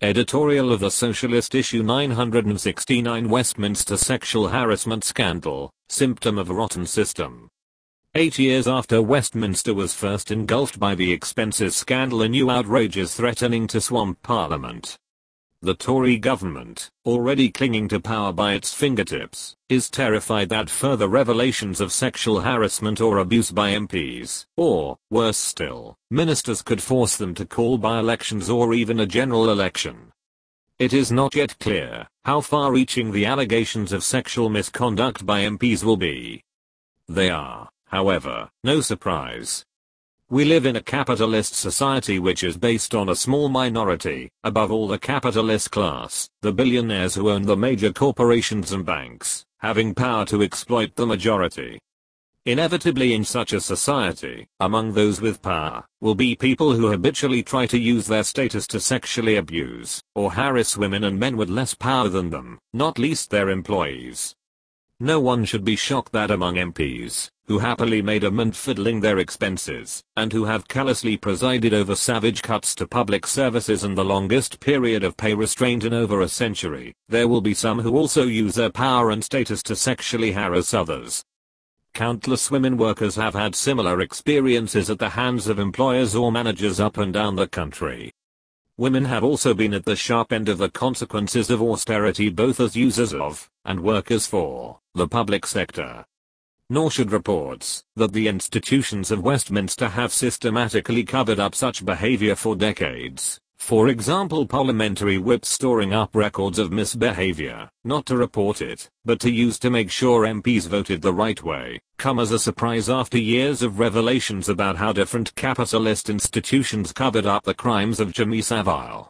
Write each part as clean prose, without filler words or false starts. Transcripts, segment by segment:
Editorial of the Socialist, issue 969, Westminster sexual harassment scandal, symptom of a rotten system. 8 years after Westminster was first engulfed by the expenses scandal, a new outrage is threatening to swamp Parliament. The Tory government, already clinging to power by its fingertips, is terrified that further revelations of sexual harassment or abuse by MPs, or, worse still, ministers, could force them to call by-elections or even a general election. It is not yet clear how far-reaching the allegations of sexual misconduct by MPs will be. They are, however, no surprise. We live in a capitalist society which is based on a small minority, above all the capitalist class, the billionaires who own the major corporations and banks, having power to exploit the majority. Inevitably, in such a society, among those with power, will be people who habitually try to use their status to sexually abuse or harass women and men with less power than them, not least their employees. No one should be shocked that among MPs, who happily made a mint fiddling their expenses, and who have callously presided over savage cuts to public services and the longest period of pay restraint in over a century, there will be some who also use their power and status to sexually harass others. Countless women workers have had similar experiences at the hands of employers or managers up and down the country. Women have also been at the sharp end of the consequences of austerity, both as users of, and workers for, the public sector. Nor should reports that the institutions of Westminster have systematically covered up such behavior for decades, for example parliamentary whips storing up records of misbehavior, not to report it, but to use to make sure MPs voted the right way, come as a surprise after years of revelations about how different capitalist institutions covered up the crimes of Jimmy Savile.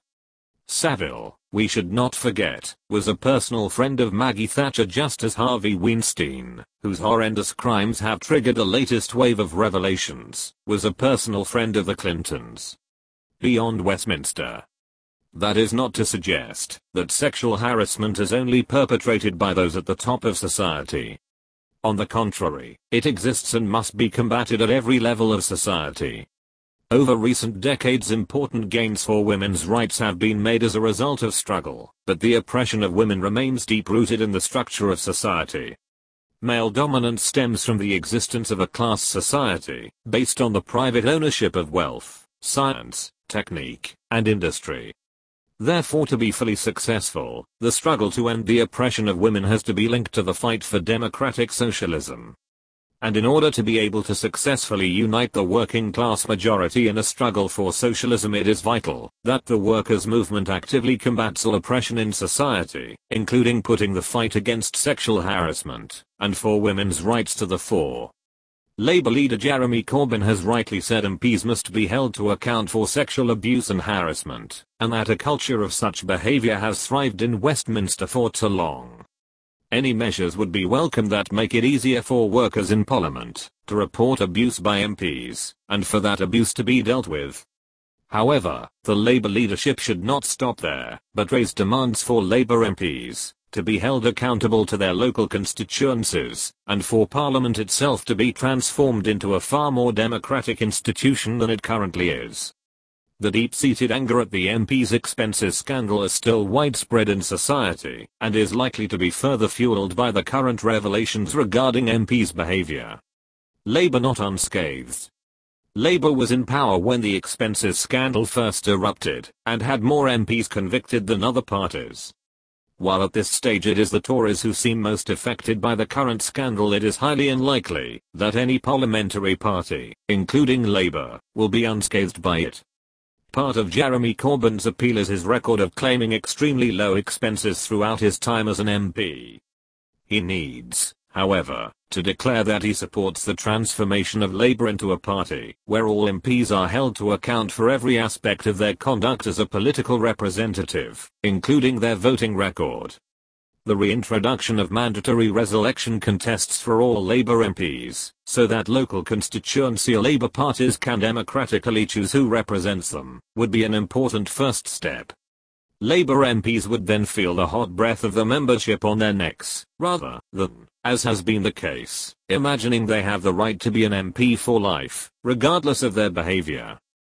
Savile, we should not forget, was a personal friend of Maggie Thatcher, just as Harvey Weinstein, whose horrendous crimes have triggered the latest wave of revelations, was a personal friend of the Clintons. Beyond Westminster. That is not to suggest that sexual harassment is only perpetrated by those at the top of society. On the contrary, it exists and must be combated at every level of society. Over recent decades, important gains for women's rights have been made as a result of struggle, but the oppression of women remains deep-rooted in the structure of society. Male dominance stems from the existence of a class society, based on the private ownership of wealth, science, technique, and industry. Therefore, to be fully successful, the struggle to end the oppression of women has to be linked to the fight for democratic socialism. And in order to be able to successfully unite the working class majority in a struggle for socialism, it is vital that the workers' movement actively combats all oppression in society, including putting the fight against sexual harassment, and for women's rights to the fore. Labour leader Jeremy Corbyn has rightly said MPs must be held to account for sexual abuse and harassment, and that a culture of such behaviour has thrived in Westminster for too long. Any measures would be welcome that make it easier for workers in Parliament to report abuse by MPs, and for that abuse to be dealt with. However, the Labour leadership should not stop there, but raise demands for Labour MPs to be held accountable to their local constituencies, and for Parliament itself to be transformed into a far more democratic institution than it currently is. The deep-seated anger at the MPs' expenses scandal is still widespread in society, and is likely to be further fueled by the current revelations regarding MPs' behaviour. Labour not unscathed. Labour was in power when the expenses scandal first erupted, and had more MPs convicted than other parties. While at this stage it is the Tories who seem most affected by the current scandal, it is highly unlikely that any parliamentary party, including Labour, will be unscathed by it. Part of Jeremy Corbyn's appeal is his record of claiming extremely low expenses throughout his time as an MP. He needs, however, to declare that he supports the transformation of Labour into a party where all MPs are held to account for every aspect of their conduct as a political representative, including their voting record. The reintroduction of mandatory reelection contests for all Labour MPs, so that local constituency Labour parties can democratically choose who represents them, would be an important first step. Labour MPs would then feel the hot breath of the membership on their necks, rather than, as has been the case, imagining they have the right to be an MP for life, regardless of their behaviour.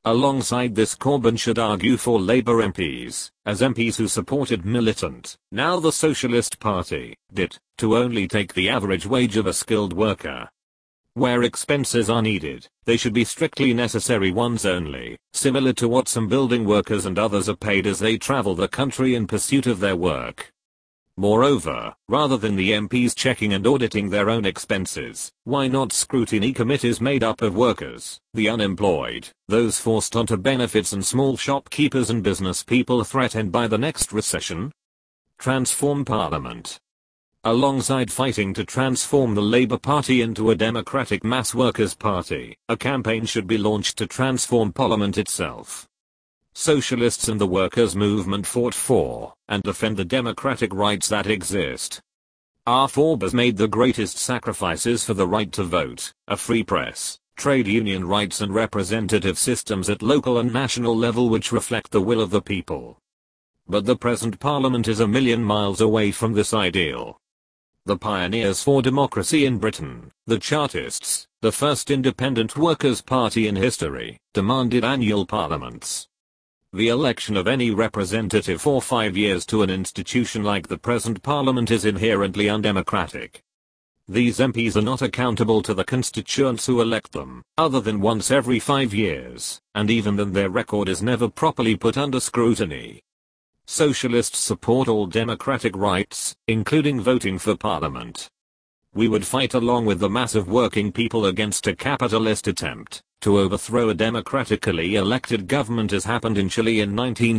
Alongside this, Corbyn should argue for Labour MPs, as MPs who supported Militant, now the Socialist Party, did, to only take the average wage of a skilled worker. Where expenses are needed, they should be strictly necessary ones only, similar to what some building workers and others are paid as they travel the country in pursuit of their work. Moreover, rather than the MPs checking and auditing their own expenses, why not scrutiny committees made up of workers, the unemployed, those forced onto benefits and small shopkeepers and business people threatened by the next recession? Transform Parliament. Alongside fighting to transform the Labour Party into a democratic mass workers' party, a campaign should be launched to transform Parliament itself. Socialists and the workers' movement fought for and defend the democratic rights that exist. Our forebears made the greatest sacrifices for the right to vote, a free press, trade union rights and representative systems at local and national level which reflect the will of the people. But the present Parliament is a million miles away from this ideal. The pioneers for democracy in Britain, the Chartists, the first independent workers' party in history, demanded annual parliaments. The election of any representative for 5 years to an institution like the present Parliament is inherently undemocratic. These MPs are not accountable to the constituents who elect them, other than once every 5 years, and even then their record is never properly put under scrutiny. Socialists support all democratic rights, including voting for Parliament. We would fight along with the mass of working people against a capitalist attempt to overthrow a democratically elected government as happened in Chile in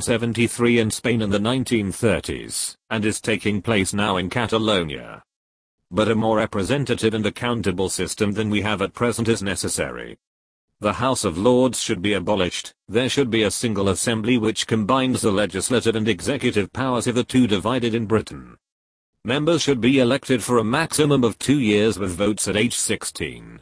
1973 and Spain in the 1930s, and is taking place now in Catalonia. But a more representative and accountable system than we have at present is necessary. The House of Lords should be abolished. There should be a single assembly which combines the legislative and executive powers hitherto divided in Britain. Members should be elected for a maximum of 2 years with votes at age 16.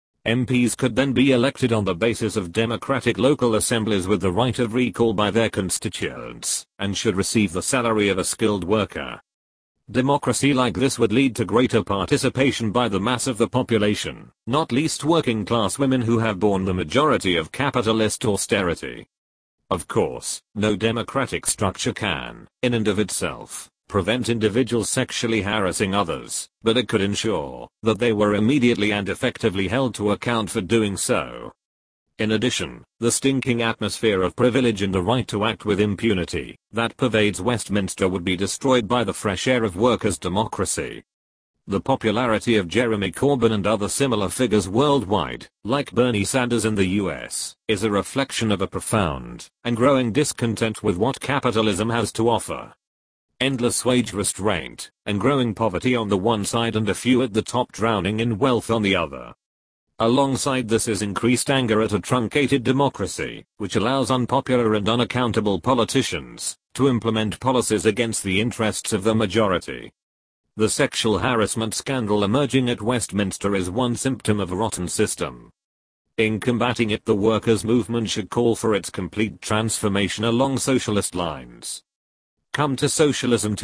MPs could then be elected on the basis of democratic local assemblies with the right of recall by their constituents, and should receive the salary of a skilled worker. Democracy like this would lead to greater participation by the mass of the population, not least working class women who have borne the majority of capitalist austerity. Of course, no democratic structure can, in and of itself, prevent individuals sexually harassing others, but it could ensure that they were immediately and effectively held to account for doing so. In addition, the stinking atmosphere of privilege and the right to act with impunity that pervades Westminster would be destroyed by the fresh air of workers' democracy. The popularity of Jeremy Corbyn and other similar figures worldwide, like Bernie Sanders in the US, is a reflection of a profound and growing discontent with what capitalism has to offer. Endless wage restraint, and growing poverty on the one side and a few at the top drowning in wealth on the other. Alongside this is increased anger at a truncated democracy, which allows unpopular and unaccountable politicians to implement policies against the interests of the majority. The sexual harassment scandal emerging at Westminster is one symptom of a rotten system. In combating it, the workers' movement should call for its complete transformation along socialist lines. Come to Socialism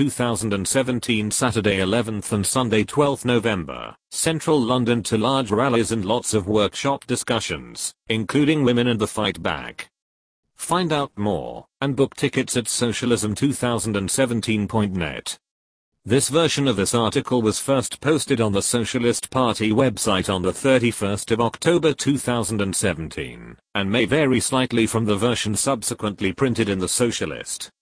2017 Saturday 11th and Sunday 12th November, Central London to large rallies and lots of workshop discussions, including Women and the Fight Back. Find out more, and book tickets at socialism2017.net. This version of this article was first posted on the Socialist Party website on the 31st of October 2017, and may vary slightly from the version subsequently printed in the Socialist.